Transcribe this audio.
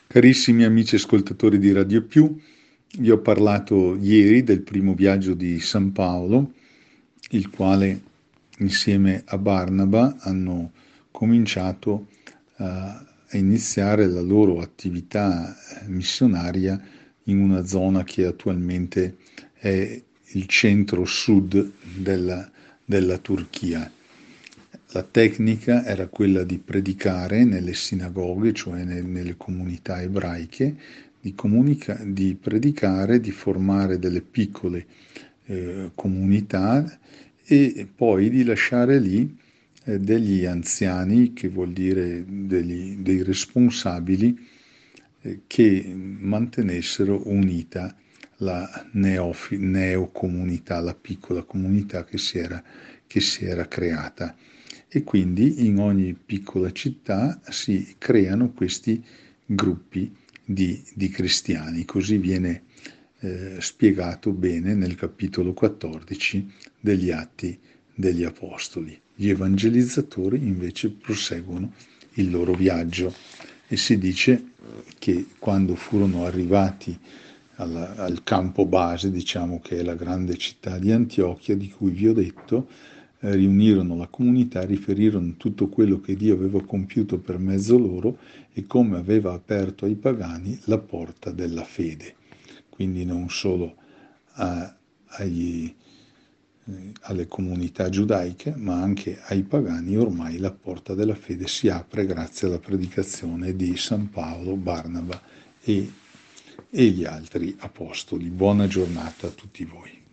Carissimi amici ascoltatori di Radio Più, vi ho parlato ieri del primo viaggio di San Paolo, il quale insieme a Barnaba hanno cominciato a iniziare la loro attività missionaria in una zona che attualmente è il centro-sud della Turchia. La tecnica era quella di predicare nelle sinagoghe, cioè nelle comunità ebraiche, di predicare, di formare delle piccole comunità e poi di lasciare lì degli anziani, che vuol dire dei responsabili, che mantenessero unita la neocomunità, la piccola comunità che si era creata. E quindi in ogni piccola città si creano questi gruppi di cristiani. Così viene spiegato bene nel capitolo 14 degli Atti degli Apostoli. Gli evangelizzatori invece proseguono il loro viaggio e si dice che quando furono arrivati al campo base, diciamo che è la grande città di Antiochia, di cui vi ho detto, riunirono la comunità, riferirono tutto quello che Dio aveva compiuto per mezzo loro e come aveva aperto ai pagani la porta della fede. Quindi non solo alle comunità giudaiche, ma anche ai pagani ormai la porta della fede si apre grazie alla predicazione di San Paolo, Barnaba e gli altri apostoli. Buona giornata a tutti voi.